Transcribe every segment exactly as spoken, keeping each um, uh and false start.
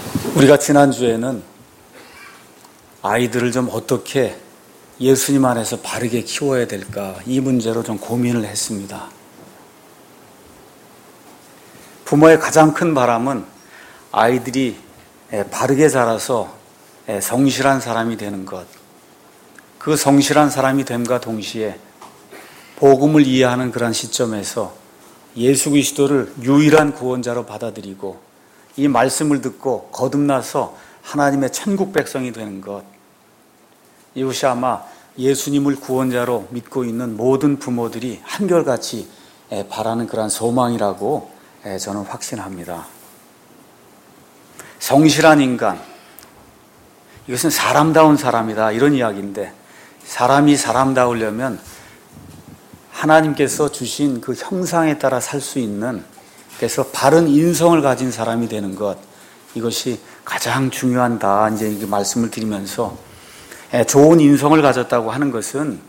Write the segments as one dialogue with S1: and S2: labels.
S1: 우리가 지난주에는 아이들을 좀 어떻게 예수님 안에서 바르게 키워야 될까, 이 문제로 좀 고민을 했습니다. 부모의 가장 큰 바람은 아이들이 바르게 자라서 성실한 사람이 되는 것, 그 성실한 사람이 됨과 동시에 복음을 이해하는 그런 시점에서 예수 그리스도를 유일한 구원자로 받아들이고 이 말씀을 듣고 거듭나서 하나님의 천국 백성이 되는 것, 이것이 아마 예수님을 구원자로 믿고 있는 모든 부모들이 한결같이 바라는 그런 소망이라고 저는 확신합니다. 성실한 인간, 이것은 사람다운 사람이다, 이런 이야기인데, 사람이 사람다우려면 하나님께서 주신 그 형상에 따라 살 수 있는, 그래서 바른 인성을 가진 사람이 되는 것, 이것이 가장 중요하다, 이제 이렇게 말씀을 드리면서, 좋은 인성을 가졌다고 하는 것은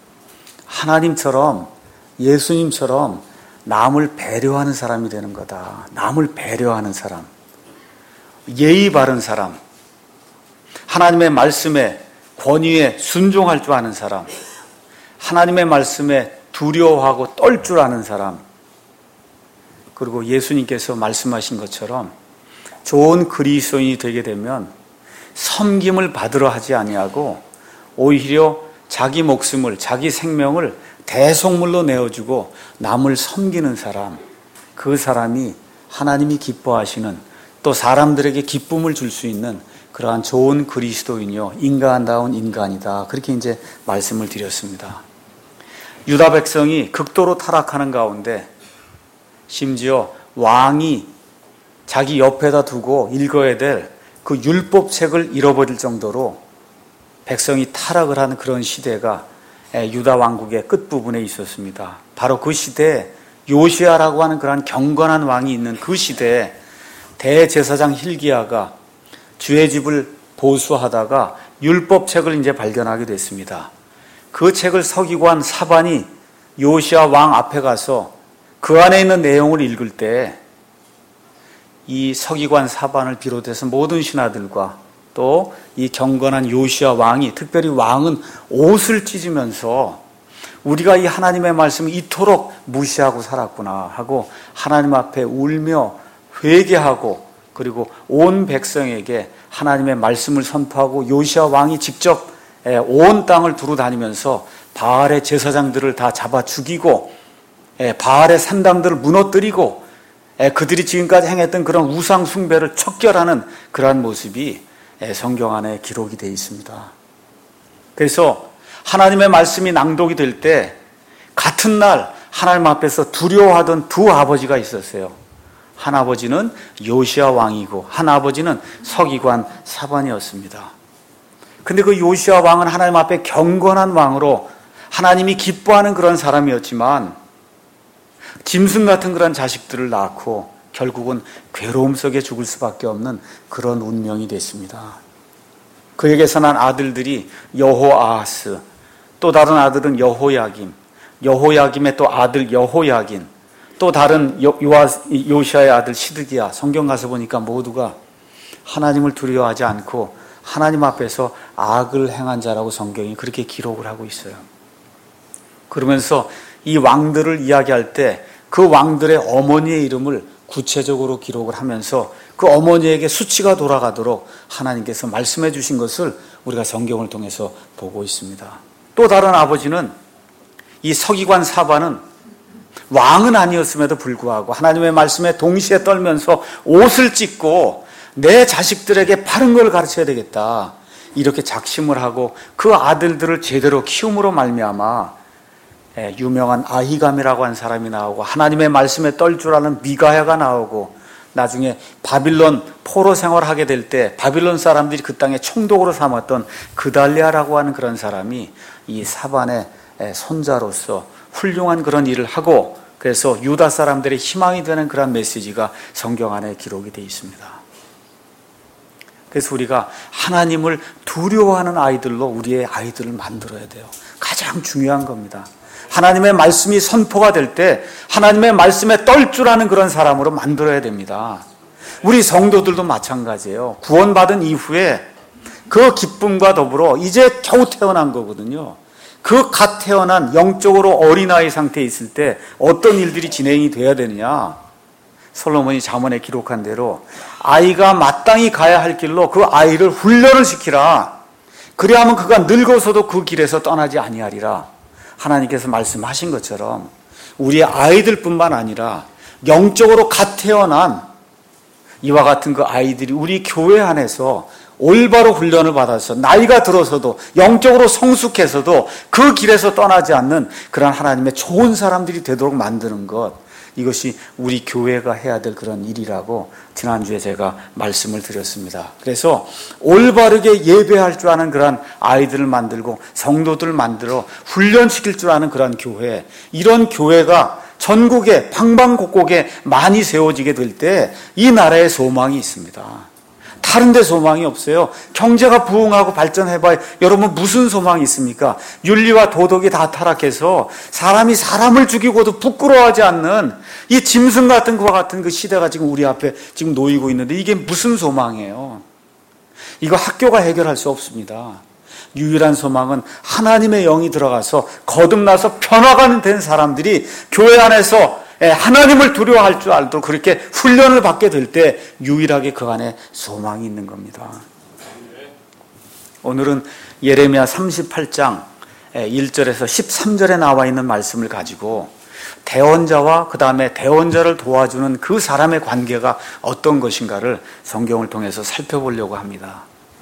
S1: 하나님처럼, 예수님처럼 남을 배려하는 사람이 되는 거다. 남을 배려하는 사람, 예의 바른 사람, 하나님의 말씀에, 권위에 순종할 줄 아는 사람, 하나님의 말씀에 두려워하고 떨 줄 아는 사람, 그리고 예수님께서 말씀하신 것처럼 좋은 그리스도인이 되게 되면 섬김을 받으러 하지 아니하고 오히려 자기 목숨을, 자기 생명을 대속물로 내어주고 남을 섬기는 사람, 그 사람이 하나님이 기뻐하시는, 또 사람들에게 기쁨을 줄 수 있는 그러한 좋은 그리스도인이요, 인간다운 인간이다, 그렇게 이제 말씀을 드렸습니다. 유다 백성이 극도로 타락하는 가운데 심지어 왕이 자기 옆에다 두고 읽어야 될 그 율법책을 잃어버릴 정도로 백성이 타락을 하는 그런 시대가 유다 왕국의 끝부분에 있었습니다. 바로 그 시대에 요시야라고 하는 그런 경건한 왕이 있는 그 시대에 대제사장 hil기야가 주의 집을 보수하다가 율법책을 이제 발견하게 됐습니다. 그 책을 서기관 사반이 요시야 왕 앞에 가서 그 안에 있는 내용을 읽을 때 이 서기관 사반을 비롯해서 모든 신하들과 또 이 경건한 요시야 왕이, 특별히 왕은 옷을 찢으면서 우리가 이 하나님의 말씀을 이토록 무시하고 살았구나 하고 하나님 앞에 울며 회개하고, 그리고 온 백성에게 하나님의 말씀을 선포하고 요시야 왕이 직접 온 땅을 두루 다니면서 바알의 제사장들을 다 잡아 죽이고 바알의 산당들을 무너뜨리고 그들이 지금까지 행했던 그런 우상 숭배를 척결하는 그러한 모습이 성경 안에 기록이 되어 있습니다. 그래서 하나님의 말씀이 낭독이 될 때 같은 날 하나님 앞에서 두려워하던 두 아버지가 있었어요. 한 아버지는 요시야 왕이고 한 아버지는 서기관 사반이었습니다. 근데 그 요시야 왕은 하나님 앞에 경건한 왕으로 하나님이 기뻐하는 그런 사람이었지만 짐승 같은 그런 자식들을 낳고 결국은 괴로움 속에 죽을 수밖에 없는 그런 운명이 됐습니다. 그에게서 난 아들들이 여호아하스, 또 다른 아들은 여호야김, 여호야김의 또 아들 여호야긴, 또 다른 요시야의 아들 시드기야. 성경 가서 보니까 모두가 하나님을 두려워하지 않고 하나님 앞에서 악을 행한 자라고 성경이 그렇게 기록을 하고 있어요. 그러면서 이 왕들을 이야기할 때 그 왕들의 어머니의 이름을 구체적으로 기록을 하면서 그 어머니에게 수치가 돌아가도록 하나님께서 말씀해 주신 것을 우리가 성경을 통해서 보고 있습니다. 또 다른 아버지는, 이 서기관 사반은 왕은 아니었음에도 불구하고 하나님의 말씀에 동시에 떨면서 옷을 찢고 내 자식들에게 바른 걸 가르쳐야 되겠다, 이렇게 작심을 하고 그 아들들을 제대로 키움으로 말미암아 유명한 아히감이라고 하는 사람이 나오고 하나님의 말씀에 떨 줄 아는 미가야가 나오고 나중에 바빌론 포로 생활하게 될 때 바빌론 사람들이 그 땅에 총독으로 삼았던 그달리아라고 하는 그런 사람이 이 사반의 손자로서 훌륭한 그런 일을 하고, 그래서 유다 사람들의 희망이 되는 그런 메시지가 성경 안에 기록이 되어 있습니다. 그래서 우리가 하나님을 두려워하는 아이들로 우리의 아이들을 만들어야 돼요. 가장 중요한 겁니다. 하나님의 말씀이 선포가 될 때 하나님의 말씀에 떨 줄 아는 그런 사람으로 만들어야 됩니다. 우리 성도들도 마찬가지예요. 구원받은 이후에 그 기쁨과 더불어 이제 겨우 태어난 거거든요. 그 갓 태어난 영적으로 어린아이 상태에 있을 때 어떤 일들이 진행이 돼야 되느냐. 솔로몬이 잠언에 기록한 대로 아이가 마땅히 가야 할 길로 그 아이를 훈련을 시키라. 그래야만 그가 늙어서도 그 길에서 떠나지 아니하리라. 하나님께서 말씀하신 것처럼 우리의 아이들뿐만 아니라 영적으로 갓 태어난 이와 같은 그 아이들이 우리 교회 안에서 올바로 훈련을 받아서 나이가 들어서도 영적으로 성숙해서도 그 길에서 떠나지 않는 그런 하나님의 좋은 사람들이 되도록 만드는 것, 이것이 우리 교회가 해야 될 그런 일이라고 지난주에 제가 말씀을 드렸습니다. 그래서 올바르게 예배할 줄 아는 그런 아이들을 만들고 성도들을 만들어 훈련시킬 줄 아는 그런 교회, 이런 교회가 전국에 방방곡곡에 많이 세워지게 될 때 이 나라에 소망이 있습니다. 다른 데 소망이 없어요. 경제가 부흥하고 발전해봐야 여러분 무슨 소망이 있습니까? 윤리와 도덕이 다 타락해서 사람이 사람을 죽이고도 부끄러워하지 않는 이 짐승 같은 그와 같은 그 시대가 지금 우리 앞에 지금 놓이고 있는데 이게 무슨 소망이에요? 이거 학교가 해결할 수 없습니다. 유일한 소망은 하나님의 영이 들어가서 거듭나서 변화가 된 사람들이 교회 안에서 하나님을 두려워할 줄 알도록 그렇게 훈련을 받게 될 때 유일하게 그 안에 소망이 있는 겁니다. 오늘은 예레미야 삼십팔 장 일 절에서 십삼 절에 나와 있는 말씀을 가지고 대언자와 그 다음에 대언자를 도와주는 그 사람의 관계가 어떤 것인가를 성경을 통해서 살펴보려고 합니다.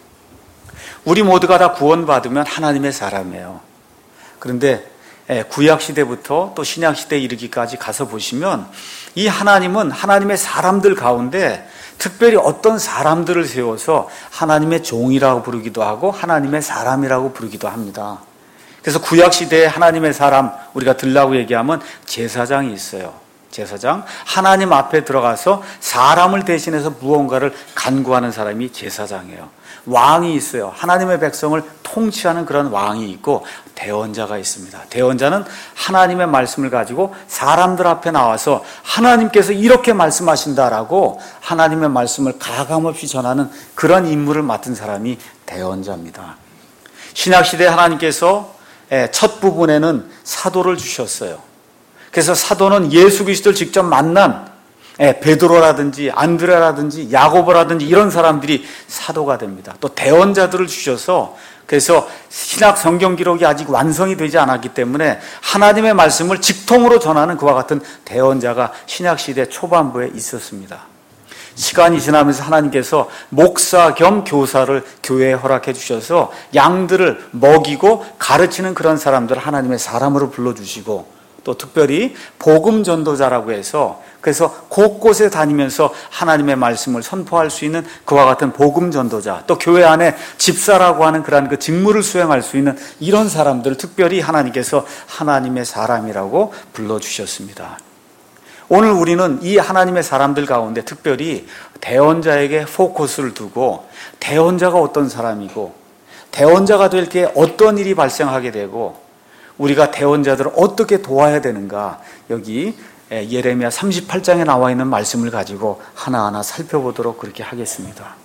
S1: 우리 모두가 다 구원받으면 하나님의 사람이에요. 그런데 구약시대부터 또 신약시대에 이르기까지 가서 보시면 이 하나님은 하나님의 사람들 가운데 특별히 어떤 사람들을 세워서 하나님의 종이라고 부르기도 하고 하나님의 사람이라고 부르기도 합니다. 그래서 구약시대에 하나님의 사람, 우리가 들라고 얘기하면 제사장이 있어요. 제사장, 하나님 앞에 들어가서 사람을 대신해서 무언가를 간구하는 사람이 제사장이에요. 왕이 있어요. 하나님의 백성을 통치하는 그런 왕이 있고 대언자가 있습니다. 대언자는 하나님의 말씀을 가지고 사람들 앞에 나와서 하나님께서 이렇게 말씀하신다라고 하나님의 말씀을 가감없이 전하는 그런 임무를 맡은 사람이 대언자입니다. 신약시대에 하나님께서 첫 부분에는 사도를 주셨어요. 그래서 사도는 예수 그리스도를 직접 만난 베드로라든지 안드레라든지 야고보라든지 이런 사람들이 사도가 됩니다. 또 대언자들을 주셔서 그래서 신약 성경 기록이 아직 완성이 되지 않았기 때문에 하나님의 말씀을 직통으로 전하는 그와 같은 대언자가 신약시대 초반부에 있었습니다. 시간이 지나면서 하나님께서 목사 겸 교사를 교회에 허락해 주셔서 양들을 먹이고 가르치는 그런 사람들을 하나님의 사람으로 불러주시고 또 특별히 복음 전도자라고 해서 그래서 곳곳에 다니면서 하나님의 말씀을 선포할 수 있는 그와 같은 복음 전도자, 또 교회 안에 집사라고 하는 그러한 그 직무를 수행할 수 있는 이런 사람들을 특별히 하나님께서 하나님의 사람이라고 불러주셨습니다. 오늘 우리는 이 하나님의 사람들 가운데 특별히 대언자에게 포커스를 두고 대언자가 어떤 사람이고 대언자가 될 때 어떤 일이 발생하게 되고 우리가 대언자들을 어떻게 도와야 되는가, 여기 예레미야 삼십팔 장에 나와 있는 말씀을 가지고 하나하나 살펴보도록 그렇게 하겠습니다.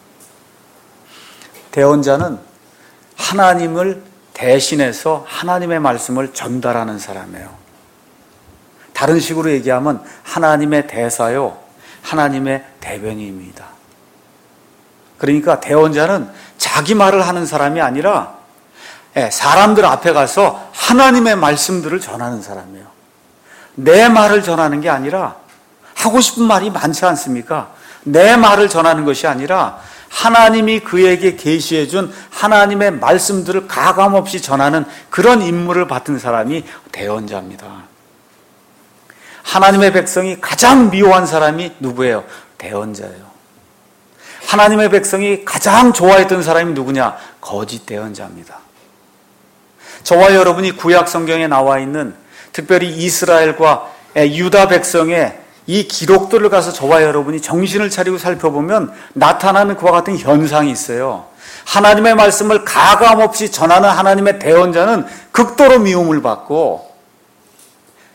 S1: 대언자는 하나님을 대신해서 하나님의 말씀을 전달하는 사람이에요. 다른 식으로 얘기하면 하나님의 대사요, 하나님의 대변인입니다. 그러니까 대언자는 자기 말을 하는 사람이 아니라 사람들 앞에 가서 하나님의 말씀들을 전하는 사람이에요. 내 말을 전하는 게 아니라, 하고 싶은 말이 많지 않습니까? 내 말을 전하는 것이 아니라 하나님이 그에게 계시해 준 하나님의 말씀들을 가감없이 전하는 그런 임무를 맡은 사람이 대언자입니다. 하나님의 백성이 가장 미워한 사람이 누구예요? 대언자예요. 하나님의 백성이 가장 좋아했던 사람이 누구냐? 거짓 대언자입니다. 저와 여러분이 구약 성경에 나와 있는 특별히 이스라엘과 유다 백성의 이 기록들을 가서 저와 여러분이 정신을 차리고 살펴보면 나타나는 그와 같은 현상이 있어요. 하나님의 말씀을 가감없이 전하는 하나님의 대언자는 극도로 미움을 받고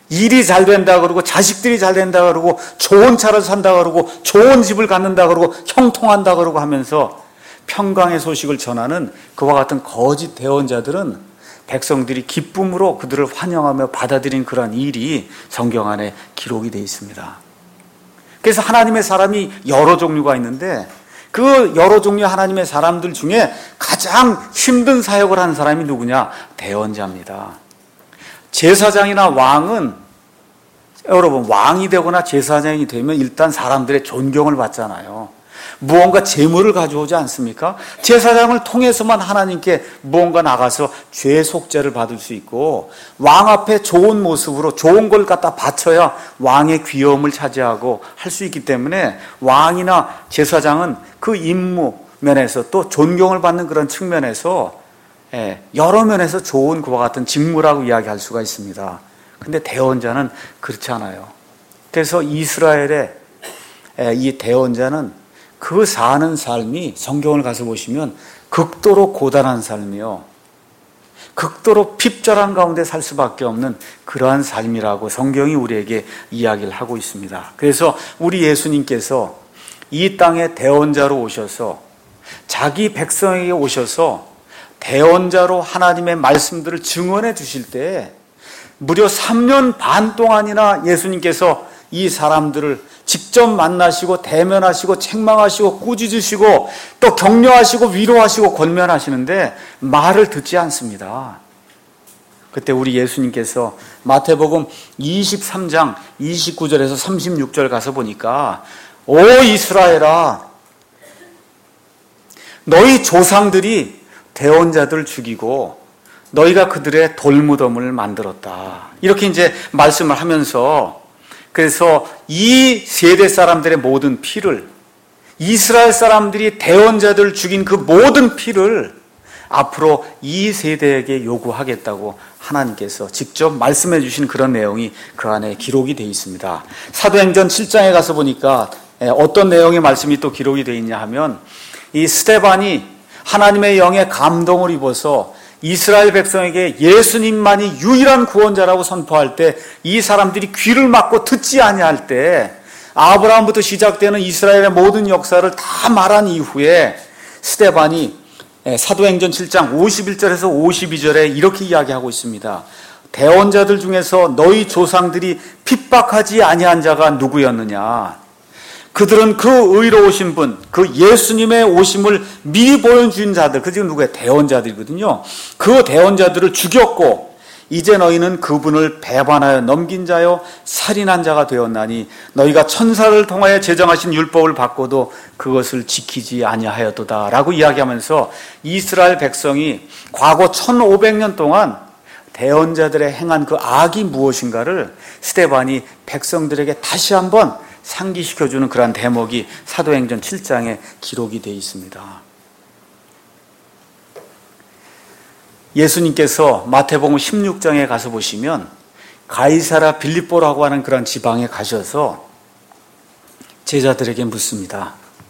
S1: 일이 잘 된다 그러고 자식들이 잘 된다 그러고 좋은 차를 산다 그러고 좋은 집을 갖는다 그러고 형통한다 그러고 하면서 평강의 소식을 전하는 그와 같은 거짓 대언자들은 백성들이 기쁨으로 그들을 환영하며 받아들인 그러한 일이 성경 안에 기록이 되어 있습니다. 그래서 하나님의 사람이 여러 종류가 있는데 그 여러 종류의 하나님의 사람들 중에 가장 힘든 사역을 하는 사람이 누구냐? 대언자입니다. 제사장이나 왕은, 여러분, 왕이 되거나 제사장이 되면 일단 사람들의 존경을 받잖아요. 무언가 재물을 가져오지 않습니까? 제사장을 통해서만 하나님께 무언가 나가서 죄 속죄를 받을 수 있고, 왕 앞에 좋은 모습으로 좋은 걸 갖다 바쳐야 왕의 귀여움을 차지하고 할 수 있기 때문에 왕이나 제사장은 그 임무 면에서 또 존경을 받는 그런 측면에서 여러 면에서 좋은 그와 같은 직무라고 이야기할 수가 있습니다. 근데 대언자는 그렇지 않아요. 그래서 이스라엘의 이 대언자는 그 사는 삶이 성경을 가서 보시면 극도로 고단한 삶이요, 극도로 핍절한 가운데 살 수밖에 없는 그러한 삶이라고 성경이 우리에게 이야기를 하고 있습니다. 그래서 우리 예수님께서 이 땅에 대언자로 오셔서 자기 백성에게 오셔서 대언자로 하나님의 말씀들을 증언해 주실 때 무려 삼 년 반 동안이나 예수님께서 이 사람들을 직접 만나시고 대면하시고 책망하시고 꾸짖으시고 또 격려하시고 위로하시고 권면하시는데 말을 듣지 않습니다. 그때 우리 예수님께서 마태복음 이십삼 장 이십구 절에서 삼십육 절 가서 보니까 오 이스라엘아, 너희 조상들이 대언자들 죽이고 너희가 그들의 돌무덤을 만들었다, 이렇게 이제 말씀을 하면서, 그래서 이 세대 사람들의 모든 피를, 이스라엘 사람들이 대언자들을 죽인 그 모든 피를 앞으로 이 세대에게 요구하겠다고 하나님께서 직접 말씀해 주신 그런 내용이 그 안에 기록이 되어 있습니다. 사도행전 칠 장에 가서 보니까 어떤 내용의 말씀이 또 기록이 되어 있냐 하면, 이 스데반이 하나님의 영에 감동을 입어서 이스라엘 백성에게 예수님만이 유일한 구원자라고 선포할 때 이 사람들이 귀를 막고 듣지 아니할 때, 아브라함부터 시작되는 이스라엘의 모든 역사를 다 말한 이후에 스데반이 사도행전 칠 장 오십일 절에서 오십이 절에 이렇게 이야기하고 있습니다. 대언자들 중에서 너희 조상들이 핍박하지 아니한 자가 누구였느냐? 그들은 그 의로우신 분, 그 예수님의 오심을 미리 보여준 자들, 그 지금 누구예요? 대언자들이거든요. 그 대언자들을 죽였고 이제 너희는 그분을 배반하여 넘긴 자요 살인한 자가 되었나니 너희가 천사를 통하여 제정하신 율법을 받고도 그것을 지키지 아니하였도다 라고 이야기하면서 이스라엘 백성이 과거 천오백 년 동안 대언자들의 행한 그 악이 무엇인가를 스데반이 백성들에게 다시 한번 상기시켜주는 그러한 대목이 사도행전 칠 장에 기록이 되어 있습니다. 예수님께서 마태복음 십육 장에 가서 보시면 가이사라 빌립보라고 하는 그런 지방에 가셔서 제자들에게 묻습니다.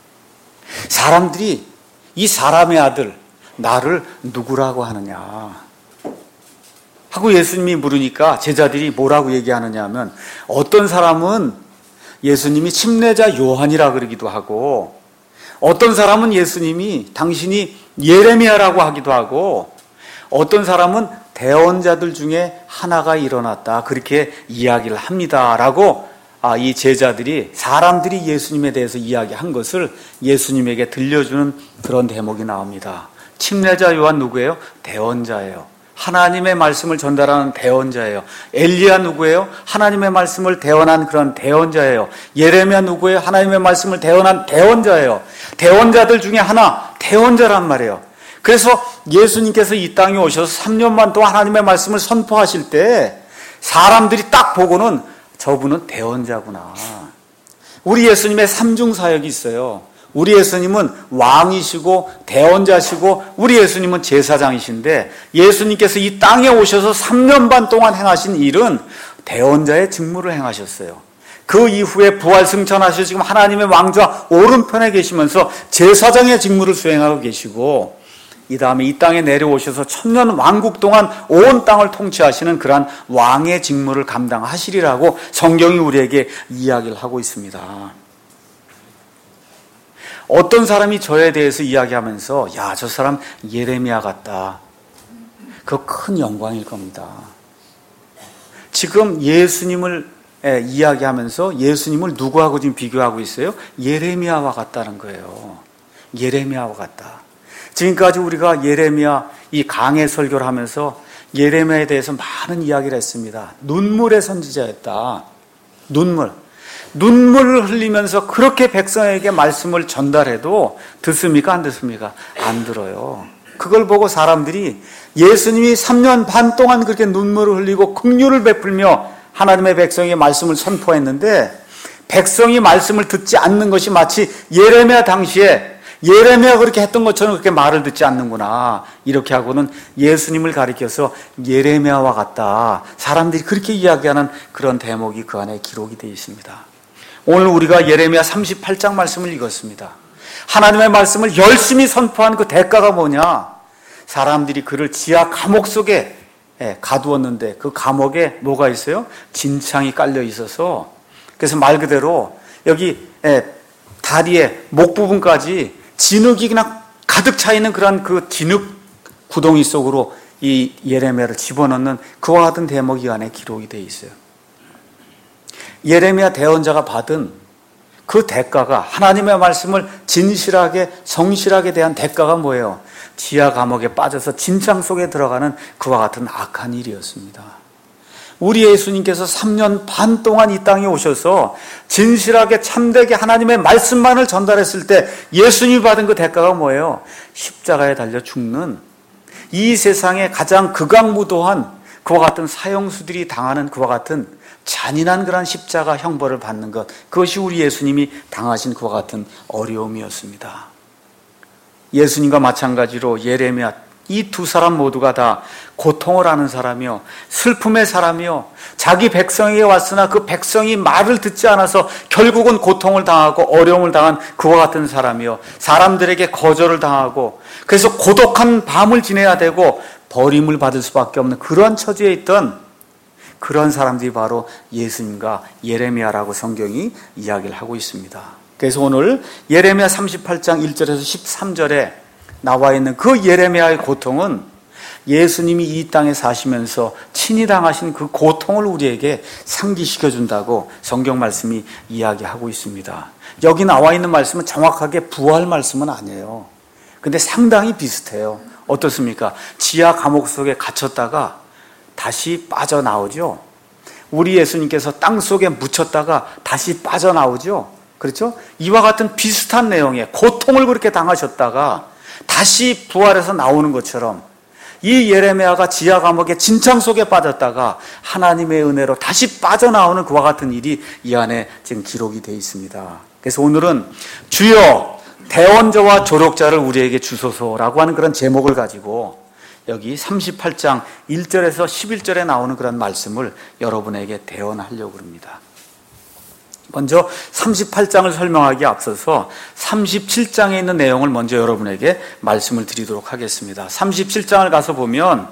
S1: 사람들이 이 사람의 아들 나를 누구라고 하느냐 하고 예수님이 물으니까 제자들이 뭐라고 얘기하느냐 하면, 어떤 사람은 예수님이 침례자 요한이라 그러기도 하고, 어떤 사람은 예수님이 당신이 예레미야라고 하기도 하고, 어떤 사람은 대언자들 중에 하나가 일어났다 그렇게 이야기를 합니다라고 이 제자들이, 사람들이 예수님에 대해서 이야기한 것을 예수님에게 들려주는 그런 대목이 나옵니다. 침례자 요한 누구예요? 대언자예요. 하나님의 말씀을 전달하는 대언자예요. 엘리야 누구예요? 하나님의 말씀을 대언한 그런 대언자예요. 예레미야 누구예요? 하나님의 말씀을 대언한 대언자예요. 대언자들 중에 하나, 대언자란 말이에요. 그래서 예수님께서 이 땅에 오셔서 삼 년 반 동안 하나님의 말씀을 선포하실 때 사람들이 딱 보고는 저분은 대언자구나. 우리 예수님의 삼중 사역이 있어요. 우리 예수님은 왕이시고 대언자시고 우리 예수님은 제사장이신데, 예수님께서 이 땅에 오셔서 삼 년 반 동안 행하신 일은 대언자의 직무를 행하셨어요. 그 이후에 부활 승천하셔서 지금 하나님의 왕좌 오른편에 계시면서 제사장의 직무를 수행하고 계시고, 이 다음에 이 땅에 내려오셔서 천년 왕국 동안 온 땅을 통치하시는 그러한 왕의 직무를 감당하시리라고 성경이 우리에게 이야기를 하고 있습니다. 어떤 사람이 저에 대해서 이야기하면서 야, 저 사람 예레미야 같다. 그거 큰 영광일 겁니다. 지금 예수님을 이야기하면서 예수님을 누구하고 지금 비교하고 있어요? 예레미야와 같다는 거예요. 예레미야와 같다. 지금까지 우리가 예레미야 이 강해 설교를 하면서 예레미야에 대해서 많은 이야기를 했습니다. 눈물의 선지자였다. 눈물. 눈물을 흘리면서 그렇게 백성에게 말씀을 전달해도 듣습니까? 안 듣습니까? 안 들어요. 그걸 보고 사람들이 예수님이 삼 년 반 동안 그렇게 눈물을 흘리고 긍휼을 베풀며 하나님의 백성에게 말씀을 선포했는데 백성이 말씀을 듣지 않는 것이 마치 예레미야 당시에 예레미야 그렇게 했던 것처럼 그렇게 말을 듣지 않는구나. 이렇게 하고는 예수님을 가리켜서 예레미야와 같다. 사람들이 그렇게 이야기하는 그런 대목이 그 안에 기록이 되어 있습니다. 오늘 우리가 예레미야 삼십팔 장 말씀을 읽었습니다. 하나님의 말씀을 열심히 선포한 그 대가가 뭐냐? 사람들이 그를 지하 감옥 속에 가두었는데 그 감옥에 뭐가 있어요? 진창이 깔려 있어서 그래서 말 그대로 여기 다리에 목 부분까지 진흙이 그냥 가득 차 있는 그런 그 진흙 구덩이 속으로 이 예레미야를 집어넣는 그와 같은 대목이 안에 기록이 되어 있어요. 예레미야 대언자가 받은 그 대가가 하나님의 말씀을 진실하게 성실하게 대한 대가가 뭐예요? 지하 감옥에 빠져서 진창 속에 들어가는 그와 같은 악한 일이었습니다. 우리 예수님께서 삼 년 반 동안 이 땅에 오셔서 진실하게 참되게 하나님의 말씀만을 전달했을 때 예수님이 받은 그 대가가 뭐예요? 십자가에 달려 죽는 이 세상에 가장 극악무도한 그와 같은 사형수들이 당하는 그와 같은 잔인한 그런 십자가 형벌을 받는 것, 그것이 우리 예수님이 당하신 그와 같은 어려움이었습니다. 예수님과 마찬가지로 예레미야 이 두 사람 모두가 다 고통을 하는 사람이요 슬픔의 사람이요 자기 백성에게 왔으나 그 백성이 말을 듣지 않아서 결국은 고통을 당하고 어려움을 당한 그와 같은 사람이요 사람들에게 거절을 당하고 그래서 고독한 밤을 지내야 되고 버림을 받을 수밖에 없는 그런 처지에 있던 그런 사람들이 바로 예수님과 예레미야라고 성경이 이야기를 하고 있습니다. 그래서 오늘 예레미야 삼십팔 장 일 절에서 십삼 절에 나와 있는 그 예레미야의 고통은 예수님이 이 땅에 사시면서 친히 당하신 그 고통을 우리에게 상기시켜 준다고 성경 말씀이 이야기하고 있습니다. 여기 나와 있는 말씀은 정확하게 부활 말씀은 아니에요. 근데 상당히 비슷해요. 어떻습니까? 지하 감옥 속에 갇혔다가 다시 빠져나오죠. 우리 예수님께서 땅 속에 묻혔다가 다시 빠져나오죠. 그렇죠? 이와 같은 비슷한 내용의 고통을 그렇게 당하셨다가 다시 부활해서 나오는 것처럼 이 예레미야가 지하 감옥의 진창 속에 빠졌다가 하나님의 은혜로 다시 빠져나오는 그와 같은 일이 이 안에 지금 기록이 되어 있습니다. 그래서 오늘은 주여 대언자와 조력자를 우리에게 주소서라고 하는 그런 제목을 가지고 여기 삼십팔 장 일 절에서 십일 절에 나오는 그런 말씀을 여러분에게 대언하려고 합니다. 먼저 삼십팔 장을 설명하기에 앞서서 삼십칠 장에 있는 내용을 먼저 여러분에게 말씀을 드리도록 하겠습니다. 삼십칠 장을 가서 보면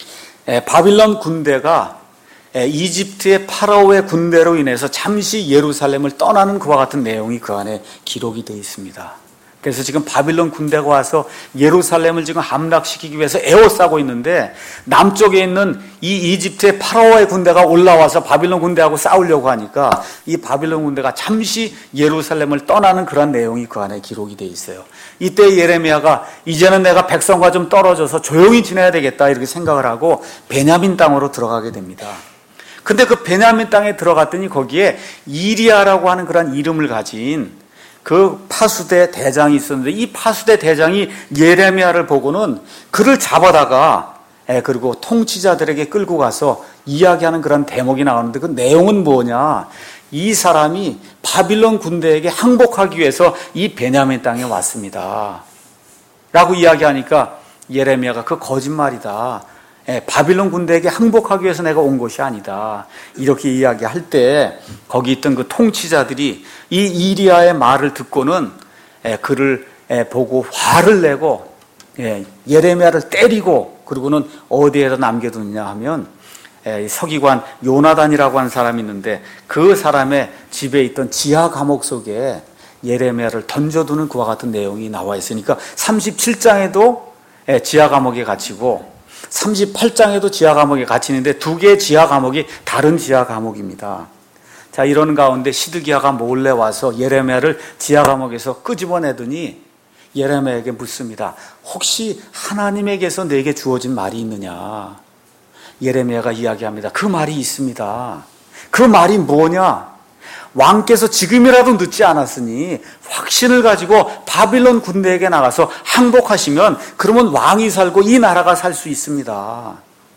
S1: 바빌론 군대가 이집트의 파라오의 군대로 인해서 잠시 예루살렘을 떠나는 그와 같은 내용이 그 안에 기록이 되어 있습니다. 그래서 지금 바빌론 군대가 와서 예루살렘을 지금 함락시키기 위해서 에워싸고 있는데 남쪽에 있는 이 이집트의 파라오의 군대가 올라와서 바빌론 군대하고 싸우려고 하니까 이 바빌론 군대가 잠시 예루살렘을 떠나는 그런 내용이 그 안에 기록이 되어 있어요. 이때 예레미야가 이제는 내가 백성과 좀 떨어져서 조용히 지내야 되겠다 이렇게 생각을 하고 베냐민 땅으로 들어가게 됩니다. 근데 그 베냐민 땅에 들어갔더니 거기에 이리야라고 하는 그런 이름을 가진 그 파수대 대장이 있었는데 이 파수대 대장이 예레미야를 보고는 그를 잡아다가 그리고 통치자들에게 끌고 가서 이야기하는 그런 대목이 나오는데 그 내용은 뭐냐? 이 사람이 바빌론 군대에게 항복하기 위해서 이 베냐민 땅에 왔습니다. 라고 이야기하니까 예레미야가 그 거짓말이다. 바빌론 군대에게 항복하기 위해서 내가 온 것이 아니다. 이렇게 이야기할 때 거기 있던 그 통치자들이 이 이리야의 말을 듣고는 그를 보고 화를 내고 예, 예레미야를 때리고 그리고는 어디에다 남겨두느냐 하면 예, 서기관 요나단이라고 하는 사람이 있는데 그 사람의 집에 있던 지하 감옥 속에 예레미야를 던져두는 그와 같은 내용이 나와 있으니까 삼십칠 장에도 예, 지하 감옥에 갇히고 삼십팔 장에도 지하 감옥에 갇히는데 두 개의 지하 감옥이 다른 지하 감옥입니다. 자, 이런 가운데 시드기야가 몰래 와서 예레미야를 지하 감옥에서 끄집어내더니 예레미야에게 묻습니다. 혹시 하나님에게서 내게 주어진 말이 있느냐? 예레미야가 이야기합니다. 그 말이 있습니다. 그 말이 뭐냐? 왕께서 지금이라도 늦지 않았으니 확신을 가지고 바빌론 군대에게 나가서 항복하시면 그러면 왕이 살고 이 나라가 살 수 있습니다.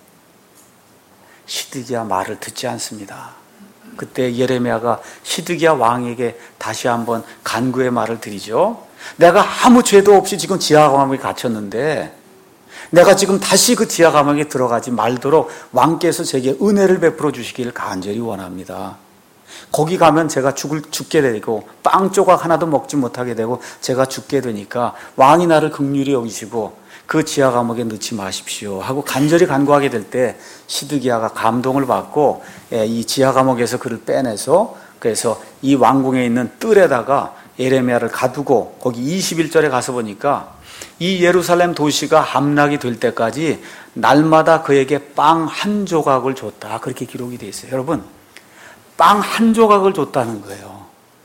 S1: 시드기야 말을 듣지 않습니다. 그때 예레미야가 시드기야 왕에게 다시 한번 간구의 말을 드리죠. 내가 아무 죄도 없이 지금 지하 감옥에 갇혔는데 내가 지금 다시 그 지하 감옥에 들어가지 말도록 왕께서 제게 은혜를 베풀어 주시기를 간절히 원합니다. 거기 가면 제가 죽을, 죽게 되고 빵 조각 하나도 먹지 못하게 되고 제가 죽게 되니까 왕이 나를 긍휼히 여기시고 그 지하 감옥에 넣지 마십시오 하고 간절히 간구하게 될 때 시드기야가 감동을 받고 이 지하 감옥에서 그를 빼내서 그래서 이 왕궁에 있는 뜰에다가 예레미야를 가두고 거기 이십일 절에 가서 보니까 이 예루살렘 도시가 함락이 될 때까지 날마다 그에게 빵 한 조각을 줬다. 그렇게 기록이 되어 있어요. 여러분, 빵 한 조각을 줬다는 거예요.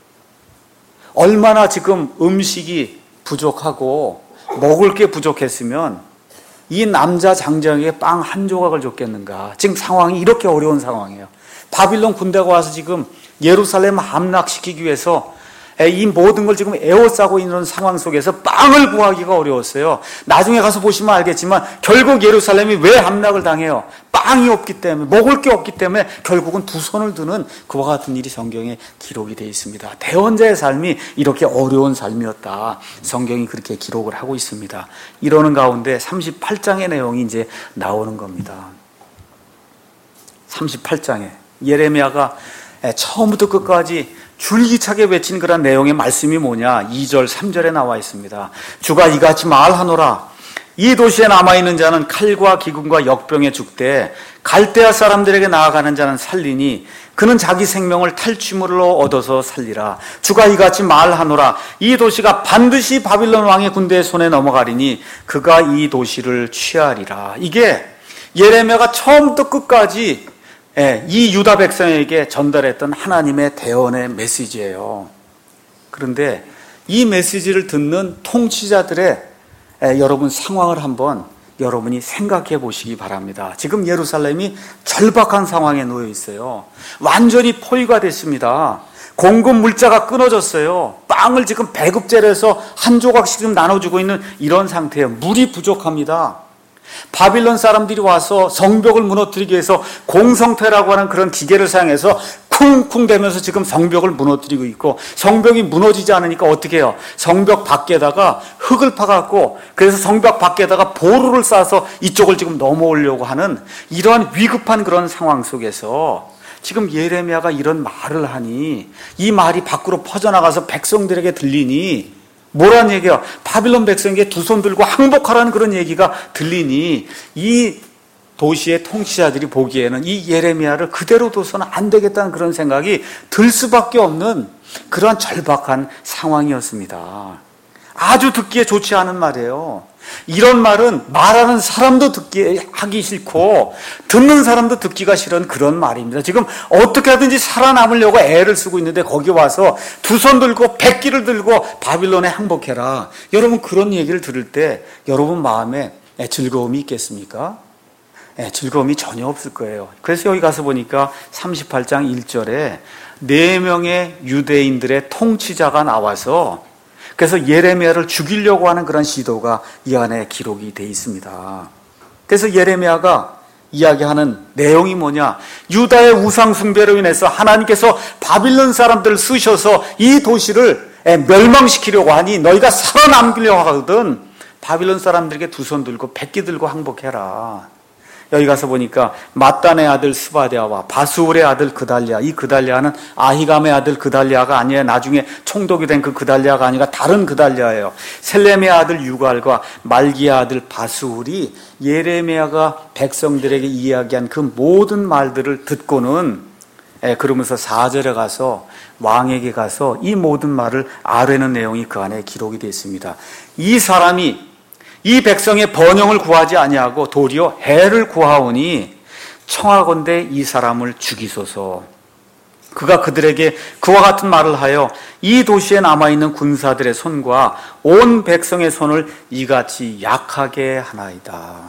S1: 얼마나 지금 음식이 부족하고 먹을 게 부족했으면 이 남자 장정에게 빵 한 조각을 줬겠는가. 지금 상황이 이렇게 어려운 상황이에요. 바빌론 군대가 와서 지금 예루살렘 함락시키기 위해서 이 모든 걸 지금 에워싸고 있는 상황 속에서 빵을 구하기가 어려웠어요. 나중에 가서 보시면 알겠지만 결국 예루살렘이 왜 함락을 당해요? 빵이 없기 때문에, 먹을 게 없기 때문에 결국은 두 손을 드는 그와 같은 일이 성경에 기록이 되어 있습니다. 대언자의 삶이 이렇게 어려운 삶이었다. 성경이 그렇게 기록을 하고 있습니다. 이러는 가운데 삼십팔 장의 내용이 이제 나오는 겁니다. 삼십팔 장에 예레미야가 처음부터 끝까지 줄기차게 외친 그런 내용의 말씀이 뭐냐? 이 절, 삼 절에 나와 있습니다. 주가 이같이 말하노라. 이 도시에 남아있는 자는 칼과 기근과 역병에 죽되 갈대아 사람들에게 나아가는 자는 살리니 그는 자기 생명을 탈취물로 얻어서 살리라. 주가 이같이 말하노라. 이 도시가 반드시 바빌론 왕의 군대의 손에 넘어가리니 그가 이 도시를 취하리라. 이게 예레미야가 처음부터 끝까지 이 유다 백성에게 전달했던 하나님의 대언의 메시지예요. 그런데 이 메시지를 듣는 통치자들의 여러분 상황을 한번 여러분이 생각해 보시기 바랍니다. 지금 예루살렘이 절박한 상황에 놓여 있어요. 완전히 포위가 됐습니다. 공급 물자가 끊어졌어요. 빵을 지금 배급제로 해서 한 조각씩 좀 나눠주고 있는 이런 상태예요. 물이 부족합니다. 바빌론 사람들이 와서 성벽을 무너뜨리기 위해서 공성퇴라고 하는 그런 기계를 사용해서 쿵쿵 대면서 지금 성벽을 무너뜨리고 있고 성벽이 무너지지 않으니까 어떻게 해요? 성벽 밖에다가 흙을 파갖고 그래서 성벽 밖에다가 보루를 쌓아서 이쪽을 지금 넘어오려고 하는 이러한 위급한 그런 상황 속에서 지금 예레미야가 이런 말을 하니 이 말이 밖으로 퍼져나가서 백성들에게 들리니 뭐란 얘기야? 바빌론 백성에게 두 손 들고 항복하라는 그런 얘기가 들리니 이 도시의 통치자들이 보기에는 이 예레미야를 그대로 둬서는 안 되겠다는 그런 생각이 들 수밖에 없는 그러한 절박한 상황이었습니다. 아주 듣기에 좋지 않은 말이에요. 이런 말은 말하는 사람도 듣기 하기 싫고 듣는 사람도 듣기가 싫은 그런 말입니다. 지금 어떻게 하든지 살아남으려고 애를 쓰고 있는데 거기 와서 두 손 들고 백기를 들고 바빌론에 항복해라. 여러분 그런 얘기를 들을 때 여러분 마음에 즐거움이 있겠습니까? 즐거움이 전혀 없을 거예요. 그래서 여기 가서 보니까 삼십팔 장 일 절에 네 명의 유대인들의 통치자가 나와서 그래서 예레미야를 죽이려고 하는 그런 시도가 이 안에 기록이 되어 있습니다. 그래서 예레미야가 이야기하는 내용이 뭐냐? 유다의 우상 숭배로 인해서 하나님께서 바빌론 사람들을 쓰셔서 이 도시를 멸망시키려고 하니 너희가 살아남기려고 하거든 바빌론 사람들에게 두 손 들고 백기 들고 항복해라. 여기 가서 보니까 mat단의 아들 스바디아와 바수울의 아들 그달리아, 이 그달리아는 아히감의 아들 그달리아가 아니에요. 나중에 총독이 된 그 그달리아가 아니라 다른 그달리아예요. 셀렘의 아들 유갈과 말기야 아들 바수울이 예레미야가 백성들에게 이야기한 그 모든 말들을 듣고는, 예, 그러면서 사 절에 가서 왕에게 가서 이 모든 말을 아뢰는 내용이 그 안에 기록이 되어 있습니다. 이 사람이 이 백성의 번영을 구하지 아니하고 도리어 해를 구하오니 청하건대 이 사람을 죽이소서. 그가 그들에게 그와 같은 말을 하여 이 도시에 남아있는 군사들의 손과 온 백성의 손을 이같이 약하게 하나이다.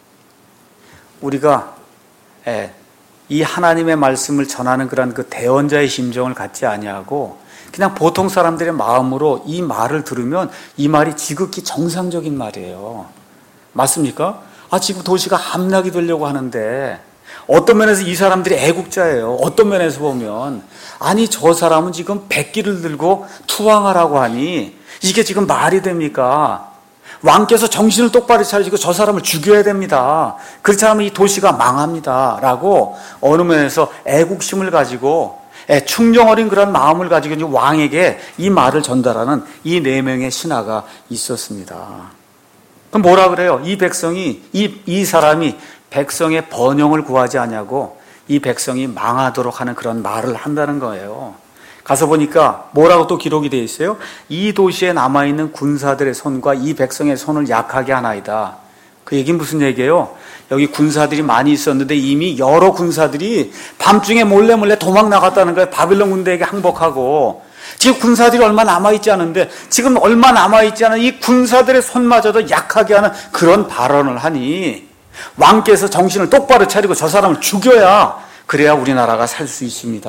S1: 우리가 이 하나님의 말씀을 전하는 그런 그 대언자의 심정을 갖지 아니하고 그냥 보통 사람들의 마음으로 이 말을 들으면 이 말이 지극히 정상적인 말이에요. 맞습니까? 아, 지금 도시가 함락이 되려고 하는데 어떤 면에서 이 사람들이 애국자예요. 어떤 면에서 보면 아니 저 사람은 지금 백기를 들고 투항하라고 하니 이게 지금 말이 됩니까? 왕께서 정신을 똑바로 차리시고 저 사람을 죽여야 됩니다. 그렇지 않으면 이 도시가 망합니다. 라고 어느 면에서 애국심을 가지고 충정 어린 그런 마음을 가지고 왕에게 이 말을 전달하는 이 네 명의 신하가 있었습니다. 그럼 뭐라 그래요? 이 백성이, 이, 이 사람이 백성의 번영을 구하지 않냐고 이 백성이 망하도록 하는 그런 말을 한다는 거예요. 가서 보니까 뭐라고 또 기록이 되어 있어요? 이 도시에 남아있는 군사들의 손과 이 백성의 손을 약하게 하나이다. 그 얘기는 무슨 얘기예요? 여기 군사들이 많이 있었는데 이미 여러 군사들이 밤중에 몰래 몰래 도망 나갔다는 거예요. 바빌론 군대에게 항복하고. 지금 군사들이 얼마 남아있지 않은데 지금 얼마 남아있지 않은 이 군사들의 손마저도 약하게 하는 그런 발언을 하니 왕께서 정신을 똑바로 차리고 저 사람을 죽여야 그래야 우리나라가 살 수 있습니다.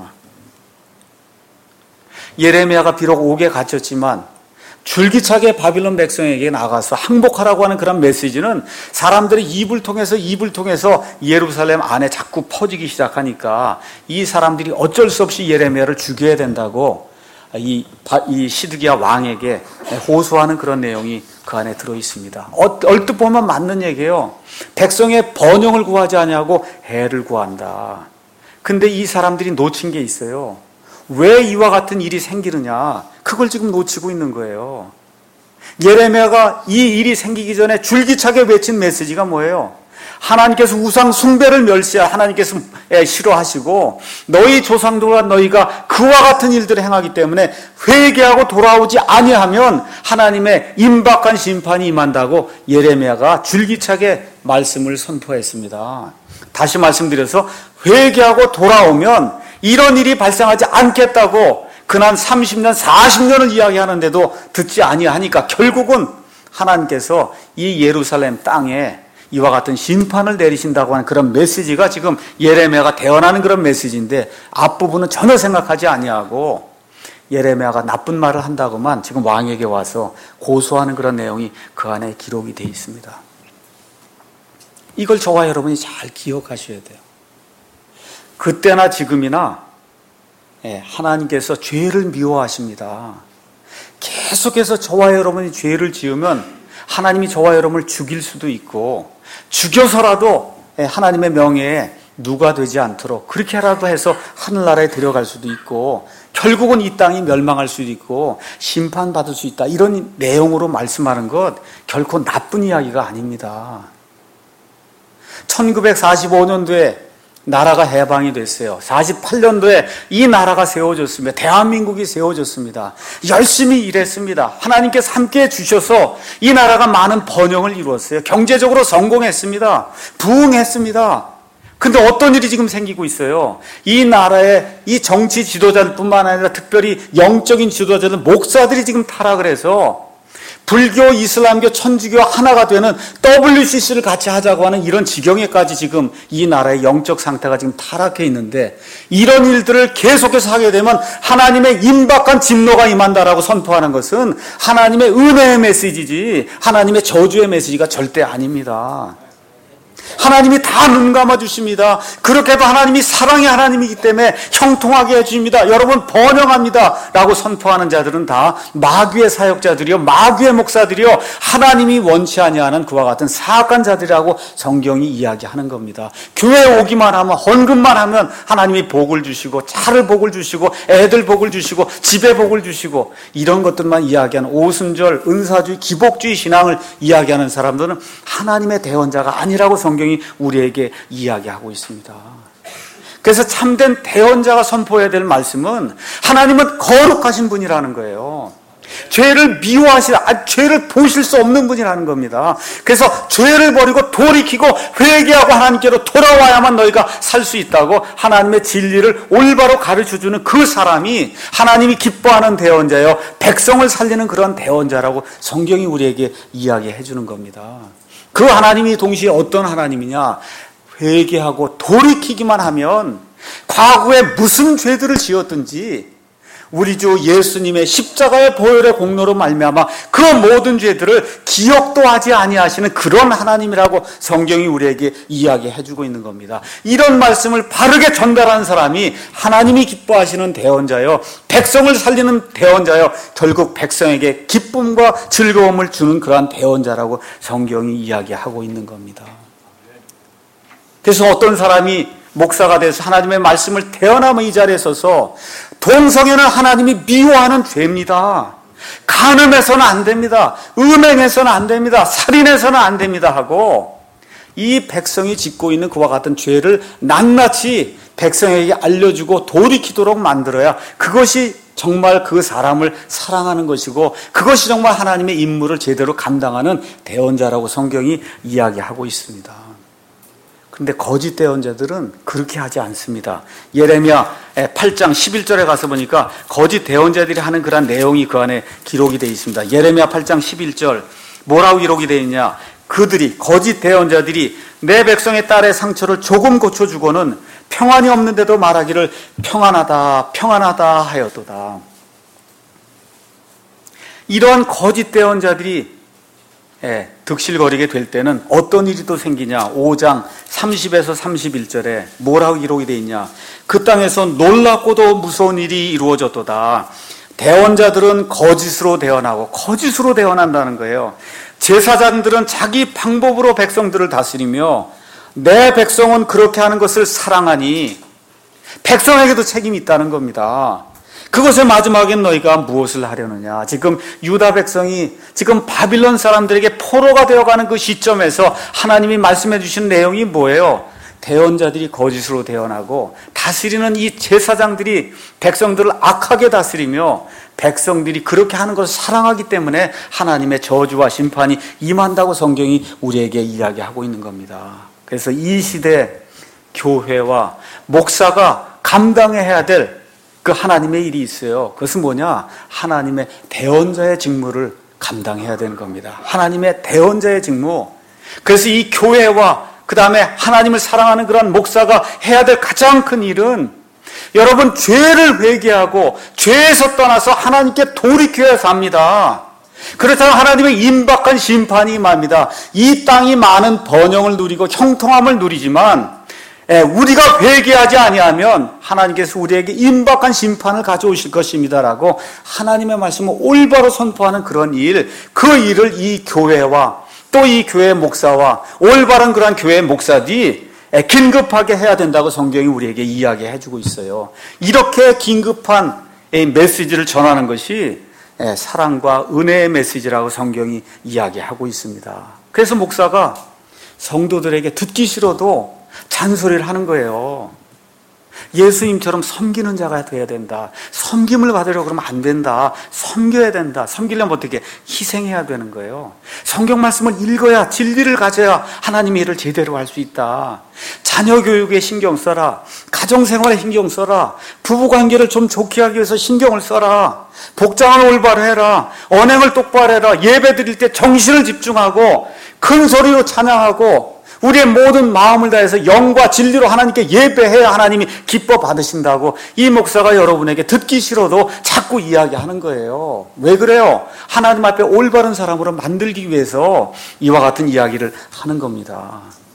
S1: 예레미야가 비록 옥에 갇혔지만 줄기차게 바빌론 백성에게 나가서 항복하라고 하는 그런 메시지는 사람들의 입을 통해서 입을 통해서 예루살렘 안에 자꾸 퍼지기 시작하니까 이 사람들이 어쩔 수 없이 예레미야를 죽여야 된다고 이, 이 시드기야 왕에게 호소하는 그런 내용이 그 안에 들어 있습니다. 얼뜻 보면 맞는 얘기예요. 백성의 번영을 구하지 아니하고 해를 구한다. 근데 이 사람들이 놓친 게 있어요. 왜 이와 같은 일이 생기느냐? 그걸 지금 놓치고 있는 거예요. 예레미야가 이 일이 생기기 전에 줄기차게 외친 메시지가 뭐예요? 하나님께서 우상 숭배를 멸시하 하나님께서 싫어하시고 너희 조상들과 너희가 그와 같은 일들을 행하기 때문에 회개하고 돌아오지 아니하면 하나님의 임박한 심판이 임한다고 예레미야가 줄기차게 말씀을 선포했습니다. 다시 말씀드려서 회개하고 돌아오면 이런 일이 발생하지 않겠다고 그난 삼십 년, 사십 년을 이야기하는데도 듣지 아니하니까 결국은 하나님께서 이 예루살렘 땅에 이와 같은 심판을 내리신다고 하는 그런 메시지가 지금 예레미야가 대언하는 그런 메시지인데 앞부분은 전혀 생각하지 아니하고 예레미야가 나쁜 말을 한다고만 지금 왕에게 와서 고소하는 그런 내용이 그 안에 기록이 되어 있습니다. 이걸 저와 여러분이 잘 기억하셔야 돼요. 그때나 지금이나 하나님께서 죄를 미워하십니다. 계속해서 저와 여러분이 죄를 지으면 하나님이 저와 여러분을 죽일 수도 있고 죽여서라도 하나님의 명예에 누가 되지 않도록 그렇게라도 해서 하늘나라에 들어갈 수도 있고 결국은 이 땅이 멸망할 수도 있고 심판받을 수 있다. 이런 내용으로 말씀하는 것 결코 나쁜 이야기가 아닙니다. 천구백사십오 년도에 나라가 해방이 됐어요. 사십팔 년도에 이 나라가 세워졌습니다. 대한민국이 세워졌습니다. 열심히 일했습니다. 하나님께서 함께해 주셔서 이 나라가 많은 번영을 이루었어요. 경제적으로 성공했습니다. 부흥했습니다. 근데 어떤 일이 지금 생기고 있어요? 이 나라의 이 정치 지도자들뿐만 아니라 특별히 영적인 지도자들, 목사들이 지금 타락을 해서 불교, 이슬람교, 천주교 하나가 되는 더블유씨씨를 같이 하자고 하는 이런 지경에까지 지금 이 나라의 영적 상태가 지금 타락해 있는데 이런 일들을 계속해서 하게 되면 하나님의 임박한 진노가 임한다라고 선포하는 것은 하나님의 은혜의 메시지지 하나님의 저주의 메시지가 절대 아닙니다. 하나님이 다 눈 감아주십니다. 그렇게도 하나님이 사랑의 하나님이기 때문에 형통하게 해주십니다. 여러분 번영합니다 라고 선포하는 자들은 다 마귀의 사역자들이요, 마귀의 목사들이요, 하나님이 원치 아니하는 그와 같은 사악한 자들이라고 성경이 이야기하는 겁니다. 교회에 오기만 하면, 헌금만 하면 하나님이 복을 주시고, 차를 복을 주시고, 애들 복을 주시고, 집에 복을 주시고, 이런 것들만 이야기하는 오순절, 은사주의, 기복주의 신앙을 이야기하는 사람들은 하나님의 대언자가 아니라고 성경이 우리에게 이야기하고 있습니다. 그래서 참된 대언자가 선포해야 될 말씀은 하나님은 거룩하신 분이라는 거예요. 죄를 미워하시라, 아, 죄를 보실 수 없는 분이라는 겁니다. 그래서 죄를 버리고 돌이키고 회개하고 하나님께로 돌아와야만 너희가 살 수 있다고 하나님의 진리를 올바로 가르쳐주는 그 사람이 하나님이 기뻐하는 대언자요, 백성을 살리는 그런 대언자라고 성경이 우리에게 이야기해 주는 겁니다. 그 하나님이 동시에 어떤 하나님이냐? 회개하고 돌이키기만 하면 과거에 무슨 죄들을 지었든지 우리 주 예수님의 십자가의 보혈의 공로로 말미암아 그 모든 죄들을 기억도 하지 아니하시는 그런 하나님이라고 성경이 우리에게 이야기해 주고 있는 겁니다. 이런 말씀을 바르게 전달하는 사람이 하나님이 기뻐하시는 대언자요, 백성을 살리는 대언자요, 결국 백성에게 기쁨과 즐거움을 주는 그러한 대언자라고 성경이 이야기하고 있는 겁니다. 그래서 어떤 사람이 목사가 돼서 하나님의 말씀을 대언하면 이 자리에 서서 동성애는 하나님이 미워하는 죄입니다. 간음해서는 안 됩니다. 음행해서는 안 됩니다. 살인해서는 안 됩니다 하고 이 백성이 짓고 있는 그와 같은 죄를 낱낱이 백성에게 알려주고 돌이키도록 만들어야 그것이 정말 그 사람을 사랑하는 것이고 그것이 정말 하나님의 임무를 제대로 감당하는 대언자라고 성경이 이야기하고 있습니다. 그런데 거짓 대언자들은 그렇게 하지 않습니다. 예레미야 팔 장 십일 절에 가서 보니까 거짓 대언자들이 하는 그런 내용이 그 안에 기록이 되어 있습니다. 예레미야 팔 장 십일 절 뭐라고 기록이 되어 있냐? 그들이, 거짓 대언자들이 내 백성의 딸의 상처를 조금 고쳐주고는 평안이 없는데도 말하기를 평안하다 평안하다 하였도다. 이러한 거짓 대언자들이 예, 득실거리게 될 때는 어떤 일이 또 생기냐? 오 장 삼십에서 삼십일 절에 뭐라고 기록이 되어 있냐? 그 땅에서 놀랍고도 무서운 일이 이루어졌도다. 대언자들은 거짓으로 대언하고 거짓으로 대언한다는 거예요. 제사장들은 자기 방법으로 백성들을 다스리며 내 백성은 그렇게 하는 것을 사랑하니 백성에게도 책임이 있다는 겁니다. 그것의 마지막엔 너희가 무엇을 하려느냐? 지금 유다 백성이 지금 바빌론 사람들에게 포로가 되어가는 그 시점에서 하나님이 말씀해 주신 내용이 뭐예요? 대언자들이 거짓으로 대언하고 다스리는 이 제사장들이 백성들을 악하게 다스리며 백성들이 그렇게 하는 것을 사랑하기 때문에 하나님의 저주와 심판이 임한다고 성경이 우리에게 이야기하고 있는 겁니다. 그래서 이 시대 교회와 목사가 감당해야 될 그 하나님의 일이 있어요. 그것은 뭐냐? 하나님의 대언자의 직무를 감당해야 되는 겁니다. 하나님의 대언자의 직무. 그래서 이 교회와 그 다음에 하나님을 사랑하는 그런 목사가 해야 될 가장 큰 일은 여러분 죄를 회개하고 죄에서 떠나서 하나님께 돌이켜야 삽니다. 그렇다면 하나님의 임박한 심판이 임합니다. 이 땅이 많은 번영을 누리고 형통함을 누리지만 우리가 회개하지 아니하면 하나님께서 우리에게 임박한 심판을 가져오실 것입니다라고 하나님의 말씀을 올바로 선포하는 그런 일, 그 일을 이 교회와 또 이 교회 목사와 올바른 그런 교회 목사들이 긴급하게 해야 된다고 성경이 우리에게 이야기해 주고 있어요. 이렇게 긴급한 메시지를 전하는 것이 사랑과 은혜의 메시지라고 성경이 이야기하고 있습니다. 그래서 목사가 성도들에게 듣기 싫어도 잔소리를 하는 거예요. 예수님처럼 섬기는 자가 돼야 된다. 섬김을 받으려고 그러면 안 된다. 섬겨야 된다. 섬기려면 어떻게? 희생해야 되는 거예요. 성경 말씀을 읽어야, 진리를 가져야 하나님의 일을 제대로 할 수 있다. 자녀 교육에 신경 써라. 가정생활에 신경 써라. 부부관계를 좀 좋게 하기 위해서 신경을 써라. 복장을 올바로 해라. 언행을 똑바로 해라. 예배 드릴 때 정신을 집중하고 큰 소리로 찬양하고 우리의 모든 마음을 다해서 영과 진리로 하나님께 예배해야 하나님이 기뻐 받으신다고 이 목사가 여러분에게 듣기 싫어도 자꾸 이야기하는 거예요. 왜 그래요? 하나님 앞에 올바른 사람으로 만들기 위해서 이와 같은 이야기를 하는 겁니다.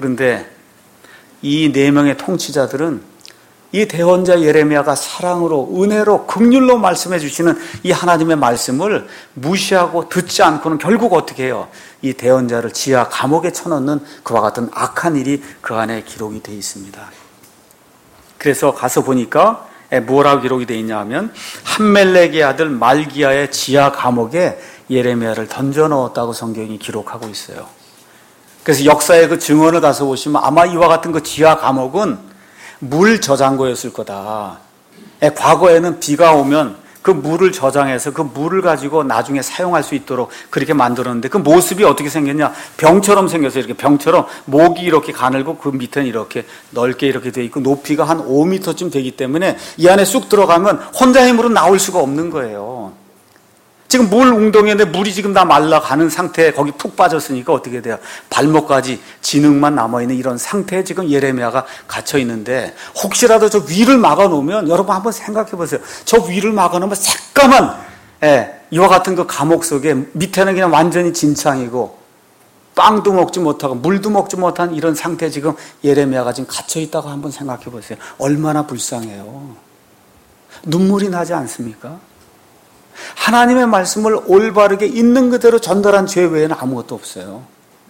S1: 그런데 이 네 명의 통치자들은 이 대언자 예레미야가 사랑으로 은혜로 긍휼로 말씀해 주시는 이 하나님의 말씀을 무시하고 듣지 않고는 결국 어떻게 해요? 이 대언자를 지하 감옥에 쳐넣는 그와 같은 악한 일이 그 안에 기록이 되어 있습니다. 그래서 가서 보니까 뭐라고 기록이 되어 있냐 하면 함멜렉의 아들 말기야의 지하 감옥에 예레미야를 던져 넣었다고 성경이 기록하고 있어요. 그래서 역사의 그 증언을 가서 보시면 아마 이와 같은 그 지하 감옥은 물 저장고였을 거다. 과거에는 비가 오면 그 물을 저장해서 그 물을 가지고 나중에 사용할 수 있도록 그렇게 만들었는데 그 모습이 어떻게 생겼냐? 병처럼 생겼어요. 이렇게 병처럼 목이 이렇게 가늘고 그 밑에는 이렇게 넓게 이렇게 돼 있고 높이가 한 오 미터쯤 되기 때문에 이 안에 쑥 들어가면 혼자 힘으로 나올 수가 없는 거예요. 지금 물 웅덩이인데 물이 지금 다 말라가는 상태에 거기 푹 빠졌으니까 어떻게 돼요? 발목까지 진흙만 남아있는 이런 상태에 지금 예레미야가 갇혀 있는데 혹시라도 저 위를 막아놓으면 여러분 한번 생각해 보세요. 저 위를 막아놓으면 새까만 예, 이와 같은 그 감옥 속에 밑에는 그냥 완전히 진창이고 빵도 먹지 못하고 물도 먹지 못한 이런 상태에 지금 예레미야가 지금 갇혀 있다고 한번 생각해 보세요. 얼마나 불쌍해요. 눈물이 나지 않습니까? 하나님의 말씀을 올바르게 있는 그대로 전달한 죄 외에는 아무것도 없어요.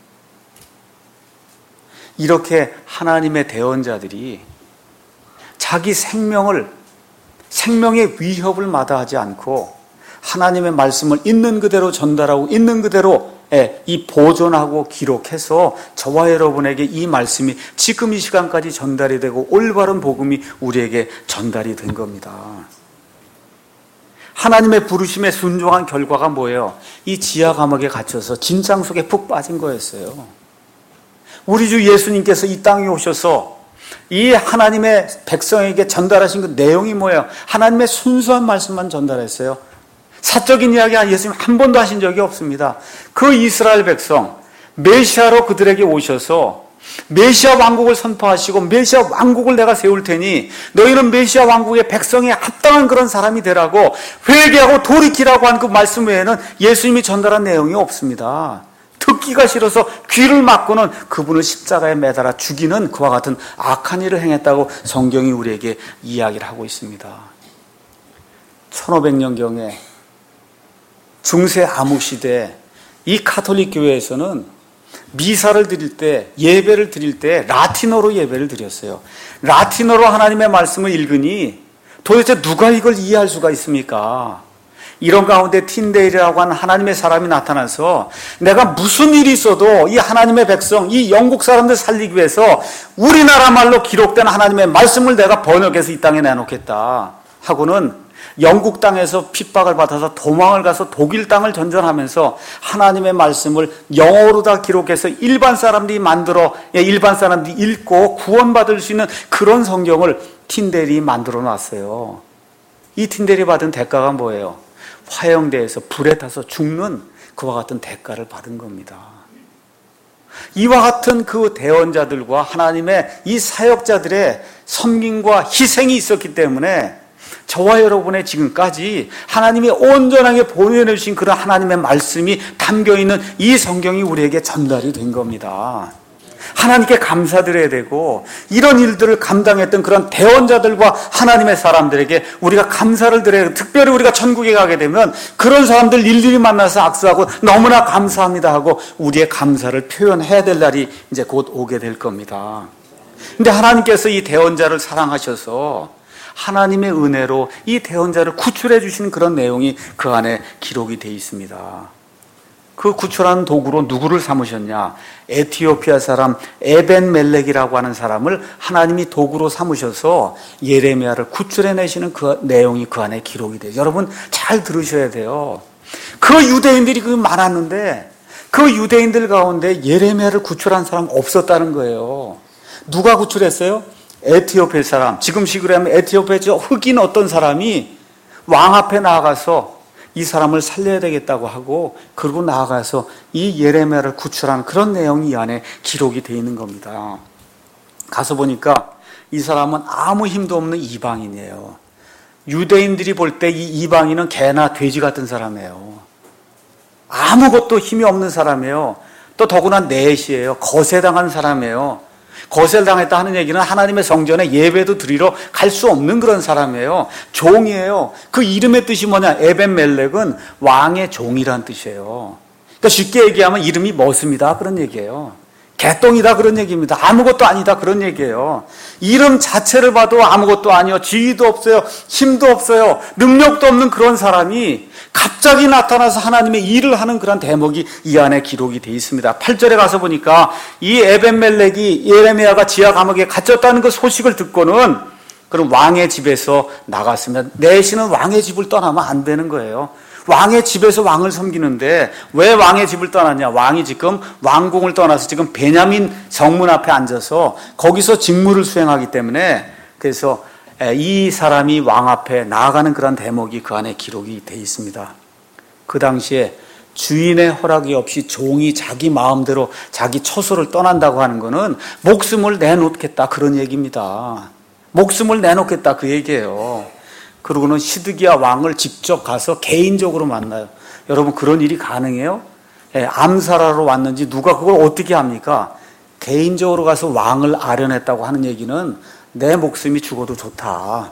S1: 이렇게 하나님의 대언자들이 자기 생명을, 생명의 위협을 마다하지 않고 하나님의 말씀을 있는 그대로 전달하고 있는 그대로 이 보존하고 기록해서 저와 여러분에게 이 말씀이 지금 이 시간까지 전달이 되고 올바른 복음이 우리에게 전달이 된 겁니다. 하나님의 부르심에 순종한 결과가 뭐예요? 이 지하 감옥에 갇혀서 진창 속에 푹 빠진 거였어요. 우리 주 예수님께서 이 땅에 오셔서 이 하나님의 백성에게 전달하신 그 내용이 뭐예요? 하나님의 순수한 말씀만 전달했어요. 사적인 이야기 예수님 한 번도 하신 적이 없습니다. 그 이스라엘 백성, 메시아로 그들에게 오셔서 메시아 왕국을 선포하시고 메시아 왕국을 내가 세울 테니 너희는 메시아 왕국의 백성에 합당한 그런 사람이 되라고 회개하고 돌이키라고 한 그 말씀 외에는 예수님이 전달한 내용이 없습니다. 듣기가 싫어서 귀를 막고는 그분을 십자가에 매달아 죽이는 그와 같은 악한 일을 행했다고 성경이 우리에게 이야기를 하고 있습니다. 천오백 년경에 중세 암흑 시대 이 가톨릭 교회에서는 미사를 드릴 때, 예배를 드릴 때 라틴어로 예배를 드렸어요. 라틴어로 하나님의 말씀을 읽으니 도대체 누가 이걸 이해할 수가 있습니까? 이런 가운데 틴데일이라고 하는 하나님의 사람이 나타나서 내가 무슨 일이 있어도 이 하나님의 백성, 이 영국 사람들 살리기 위해서 우리나라 말로 기록된 하나님의 말씀을 내가 번역해서 이 땅에 내놓겠다 하고는 영국 땅에서 핍박을 받아서 도망을 가서 독일 땅을 전전하면서 하나님의 말씀을 영어로 다 기록해서 일반 사람들이 만들어 일반 사람들이 읽고 구원받을 수 있는 그런 성경을 틴델이 만들어 놨어요. 이 틴델이 받은 대가가 뭐예요? 화형대에서 불에 타서 죽는 그와 같은 대가를 받은 겁니다. 이와 같은 그 대언자들과 하나님의 이 사역자들의 섬김과 희생이 있었기 때문에 저와 여러분의 지금까지 하나님이 온전하게 보내해 주신 그런 하나님의 말씀이 담겨있는 이 성경이 우리에게 전달이 된 겁니다. 하나님께 감사드려야 되고 이런 일들을 감당했던 그런 대언자들과 하나님의 사람들에게 우리가 감사를 드려야 되고 특별히 우리가 천국에 가게 되면 그런 사람들 일일이 만나서 악수하고 너무나 감사합니다 하고 우리의 감사를 표현해야 될 날이 이제 곧 오게 될 겁니다. 근데 하나님께서 이 대언자를 사랑하셔서 하나님의 은혜로 이 대언자를 구출해 주시는 그런 내용이 그 안에 기록이 되어 있습니다. 그 구출하는 도구로 누구를 삼으셨냐? 에티오피아 사람 에벤멜렉이라고 하는 사람을 하나님이 도구로 삼으셔서 예레미야를 구출해내시는 그 내용이 그 안에 기록이 돼요. 여러분 잘 들으셔야 돼요. 그 유대인들이 그 많았는데 그 유대인들 가운데 예레미야를 구출한 사람 없었다는 거예요. 누가 구출했어요? 에티오피아 사람, 지금 식으로 하면 에티오피아 저 흑인 어떤 사람이 왕 앞에 나아가서 이 사람을 살려야 되겠다고 하고 그리고 나아가서 이 예레미야를 구출한 그런 내용이 이 안에 기록이 되어 있는 겁니다. 가서 보니까 이 사람은 아무 힘도 없는 이방인이에요. 유대인들이 볼 때 이 이방인은 개나 돼지 같은 사람이에요. 아무것도 힘이 없는 사람이에요. 또 더구나 넷이에요. 거세당한 사람이에요. 거세당했다 하는 얘기는 하나님의 성전에 예배도 드리러 갈 수 없는 그런 사람이에요. 종이에요. 그 이름의 뜻이 뭐냐? 에벤멜렉은 왕의 종이란 뜻이에요. 그러니까 쉽게 얘기하면 이름이 머슴이다 그런 얘기예요. 개똥이다 그런 얘기입니다. 아무것도 아니다 그런 얘기예요. 이름 자체를 봐도 아무것도 아니요. 지위도 없어요. 힘도 없어요. 능력도 없는 그런 사람이 갑자기 나타나서 하나님의 일을 하는 그런 대목이 이 안에 기록이 되어 있습니다. 팔 절에 가서 보니까 이 에벤멜렉이 예레미야가 지하 감옥에 갇혔다는 그 소식을 듣고는 그럼 왕의 집에서 나갔습니다. 내시는 왕의 집을 떠나면 안 되는 거예요. 왕의 집에서 왕을 섬기는데 왜 왕의 집을 떠났냐? 왕이 지금 왕궁을 떠나서 지금 베냐민 성문 앞에 앉아서 거기서 직무를 수행하기 때문에 그래서 이 사람이 왕 앞에 나아가는 그런 대목이 그 안에 기록이 되어 있습니다. 그 당시에 주인의 허락이 없이 종이 자기 마음대로 자기 처소를 떠난다고 하는 것은 목숨을 내놓겠다 그런 얘기입니다. 목숨을 내놓겠다 그 얘기예요. 그러고는 시드기야 왕을 직접 가서 개인적으로 만나요. 여러분 그런 일이 가능해요? 예, 암살하러 왔는지 누가 그걸 어떻게 합니까? 개인적으로 가서 왕을 아련했다고 하는 얘기는 내 목숨이 죽어도 좋다.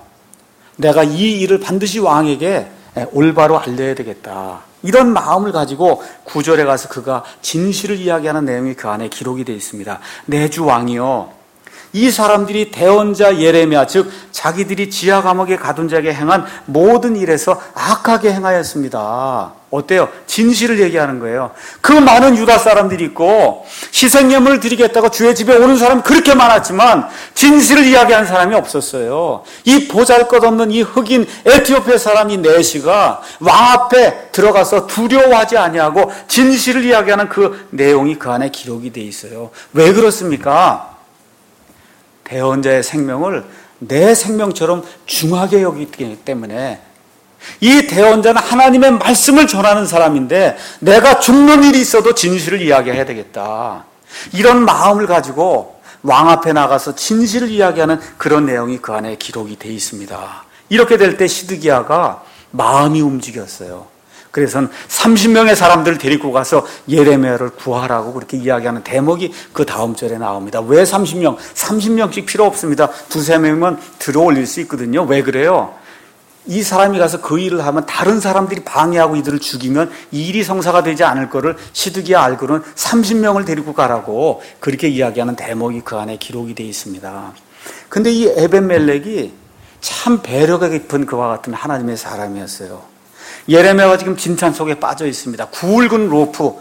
S1: 내가 이 일을 반드시 왕에게 올바로 알려야 되겠다. 이런 마음을 가지고 구절에 가서 그가 진실을 이야기하는 내용이 그 안에 기록이 되어 있습니다. 내 주 왕이여, 이 사람들이 대언자 예레미야, 즉 자기들이 지하 감옥에 가둔 자에게 행한 모든 일에서 악하게 행하였습니다. 어때요? 진실을 얘기하는 거예요. 그 많은 유다 사람들이 있고 희생예물을 드리겠다고 주의 집에 오는 사람이 그렇게 많았지만 진실을 이야기하는 사람이 없었어요. 이 보잘것없는 이 흑인 에티오피아 사람이 네시가 왕 앞에 들어가서 두려워하지 아니하고 진실을 이야기하는 그 내용이 그 안에 기록이 돼 있어요. 왜 그렇습니까? 대언자의 생명을 내 생명처럼 중하게 여기기 때문에 이 대언자는 하나님의 말씀을 전하는 사람인데 내가 죽는 일이 있어도 진실을 이야기해야 되겠다. 이런 마음을 가지고 왕 앞에 나가서 진실을 이야기하는 그런 내용이 그 안에 기록이 되어 있습니다. 이렇게 될 때 시드기야가 마음이 움직였어요. 그래서 삼십 명의 사람들을 데리고 가서 예레미야를 구하라고 그렇게 이야기하는 대목이 그 다음 절에 나옵니다. 왜 삼십 명? 삼십 명씩 필요 없습니다. 두세 명은 들어 올릴 수 있거든요. 왜 그래요? 이 사람이 가서 그 일을 하면 다른 사람들이 방해하고 이들을 죽이면 이 일이 성사가 되지 않을 거를 시드기야 알고는 삼십 명을 데리고 가라고 그렇게 이야기하는 대목이 그 안에 기록이 되어 있습니다. 근데 이 에벤멜렉이 참 배려가 깊은 그와 같은 하나님의 사람이었어요. 예레미야가 지금 진찬 속에 빠져 있습니다. 굵은 로프,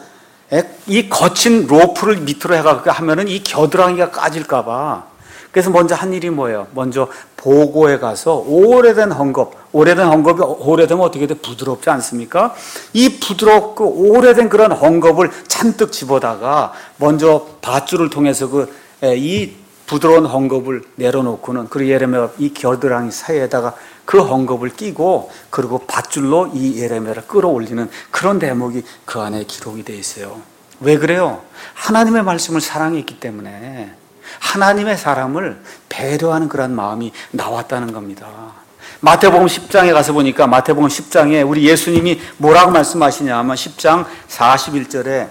S1: 이 거친 로프를 밑으로 해가 하면은 이 겨드랑이가 까질까봐. 그래서 먼저 한 일이 뭐예요? 먼저 보고에 가서 오래된 헝겊, 오래된 헝겊이 오래되면 어떻게 돼? 부드럽지 않습니까? 이 부드럽고 오래된 그런 헝겊을 잔뜩 집어다가 먼저 밧줄을 통해서 그 이 부드러운 헝겊을 내려놓고는 그리고 예레미야가 이 겨드랑이 사이에다가 그 헝겊을 끼고 그리고 밧줄로 이 예레미야를 끌어올리는 그런 대목이 그 안에 기록이 되어 있어요. 왜 그래요? 하나님의 말씀을 사랑했기 때문에 하나님의 사람을 배려하는 그런 마음이 나왔다는 겁니다. 마태복음 십 장에 가서 보니까 마태복음 십 장에 우리 예수님이 뭐라고 말씀하시냐 하면 십 장 사십일 절에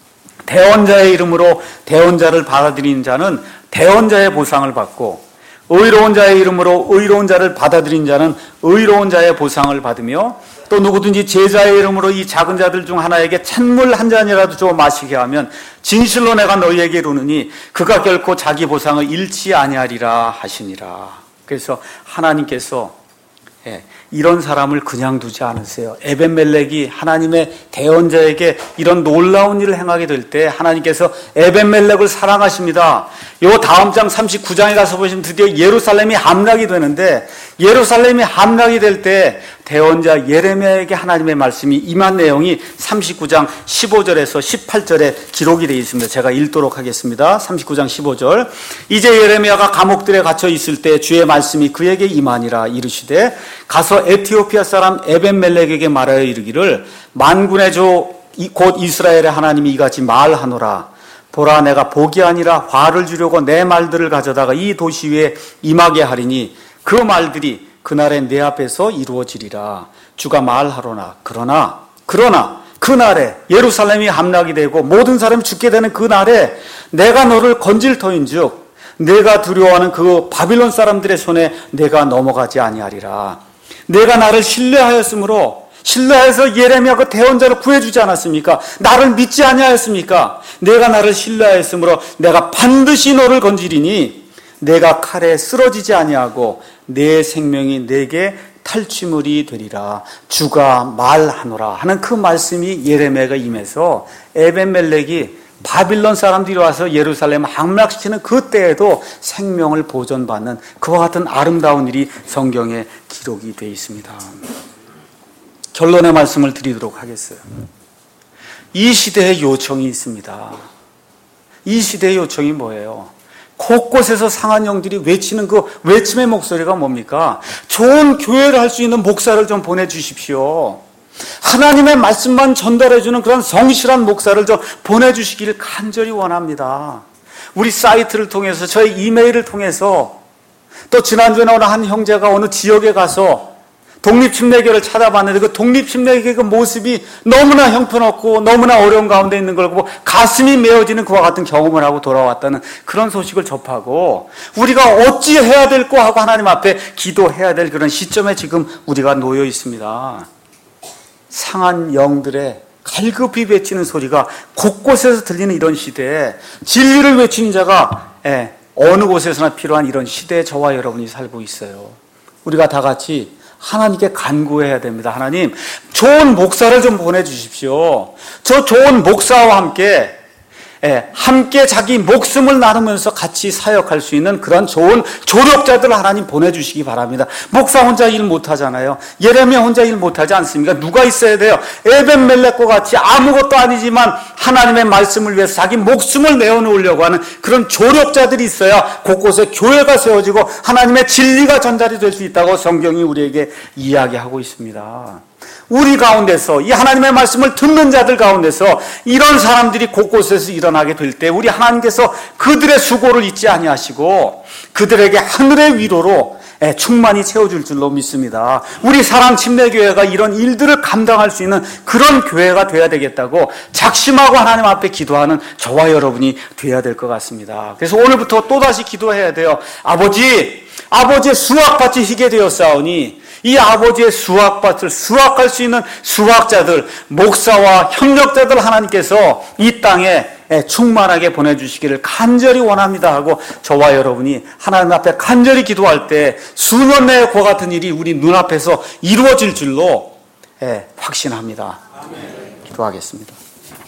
S1: 대언자의 이름으로 대언자를 받아들이는 자는 대언자의 보상을 받고 의로운 자의 이름으로 의로운 자를 받아들인 자는 의로운 자의 보상을 받으며 또 누구든지 제자의 이름으로 이 작은 자들 중 하나에게 찬물 한 잔이라도 줘 마시게 하면 진실로 내가 너희에게 이르노니 그가 결코 자기 보상을 잃지 아니하리라 하시니라. 그래서 하나님께서 예, 이런 사람을 그냥 두지 않으세요. 에벤멜렉이 하나님의 대언자에게 이런 놀라운 일을 행하게 될 때 하나님께서 에벤멜렉을 사랑하십니다. 요 다음 장 삼십구 장에 가서 보시면 드디어 예루살렘이 함락이 되는데 예루살렘이 함락이 될 때 대언자 예레미야에게 하나님의 말씀이 임한 내용이 삼십구 장 십오 절에서 십팔 절에 기록이 되어 있습니다. 제가 읽도록 하겠습니다. 삼십구 장 십오 절. 이제 예레미야가 감옥들에 갇혀 있을 때 주의 말씀이 그에게 임하니라. 이르시되 가서 에티오피아 사람 에벤멜렉에게 말하여 이르기를 만군의 주 곧 이스라엘의 하나님이 이같이 말하노라. 보라, 내가 복이 아니라 화를 주려고 내 말들을 가져다가 이 도시 위에 임하게 하리니 그 말들이 그날에 내 앞에서 이루어지리라. 주가 말하로나. 그러나 그러나 그날에 예루살렘이 함락이 되고 모든 사람이 죽게 되는 그날에 내가 너를 건질 터인즉 내가 두려워하는 그 바빌론 사람들의 손에 내가 넘어가지 아니하리라. 내가 나를 신뢰하였으므로 신뢰해서 예레미야 그 대언자를 구해주지 않았습니까? 나를 믿지 아니하였습니까? 내가 나를 신뢰하였으므로 내가 반드시 너를 건지리니 내가 칼에 쓰러지지 아니하고 내 생명이 내게 탈취물이 되리라. 주가 말하노라 하는 그 말씀이 예레미야가 임해서 에벤멜렉이 바빌론 사람들이 와서 예루살렘 함락시키는 그때에도 생명을 보존받는 그와 같은 아름다운 일이 성경에 기록이 되어 있습니다. 결론의 말씀을 드리도록 하겠어요. 이 시대의 요청이 있습니다. 이 시대의 요청이 뭐예요? 곳곳에서 상한 영들이 외치는 그 외침의 목소리가 뭡니까? 좋은 교회를 할 수 있는 목사를 좀 보내주십시오. 하나님의 말씀만 전달해주는 그런 성실한 목사를 좀 보내주시기를 간절히 원합니다. 우리 사이트를 통해서 저희 이메일을 통해서 또 지난주에 어느 한 형제가 어느 지역에 가서 독립침례교를 찾아봤는데 그 독립침례교의 그 모습이 너무나 형편없고 너무나 어려운 가운데 있는 걸 보고 가슴이 메어지는 그와 같은 경험을 하고 돌아왔다는 그런 소식을 접하고 우리가 어찌 해야 될까 하고 하나님 앞에 기도해야 될 그런 시점에 지금 우리가 놓여 있습니다. 상한 영들의 갈급히 외치는 소리가 곳곳에서 들리는 이런 시대에 진리를 외치는 자가 어느 곳에서나 필요한 이런 시대에 저와 여러분이 살고 있어요. 우리가 다 같이 하나님께 간구해야 됩니다. 하나님, 좋은 목사를 좀 보내주십시오. 저 좋은 목사와 함께 예, 함께 자기 목숨을 나누면서 같이 사역할 수 있는 그런 좋은 조력자들을 하나님 보내주시기 바랍니다. 목사 혼자 일 못하잖아요. 예레미야 혼자 일 못하지 않습니까? 누가 있어야 돼요? 에벤멜렉과 같이 아무것도 아니지만 하나님의 말씀을 위해서 자기 목숨을 내어놓으려고 하는 그런 조력자들이 있어야 곳곳에 교회가 세워지고 하나님의 진리가 전달이 될 수 있다고 성경이 우리에게 이야기하고 있습니다. 우리 가운데서 이 하나님의 말씀을 듣는 자들 가운데서 이런 사람들이 곳곳에서 일어나게 될 때 우리 하나님께서 그들의 수고를 잊지 아니하시고 그들에게 하늘의 위로로 충만히 채워줄 줄로 믿습니다. 우리 사랑침례교회가 이런 일들을 감당할 수 있는 그런 교회가 돼야 되겠다고 작심하고 하나님 앞에 기도하는 저와 여러분이 돼야 될 것 같습니다. 그래서 오늘부터 또다시 기도해야 돼요. 아버지, 아버지의 수확밭이 희게 되었사오니 이 아버지의 수확밭을 수확할 수 있는 수확자들, 목사와 협력자들 하나님께서 이 땅에 충만하게 보내주시기를 간절히 원합니다 하고 저와 여러분이 하나님 앞에 간절히 기도할 때 수년 내에 그와 같은 일이 우리 눈앞에서 이루어질 줄로 확신합니다. 기도하겠습니다.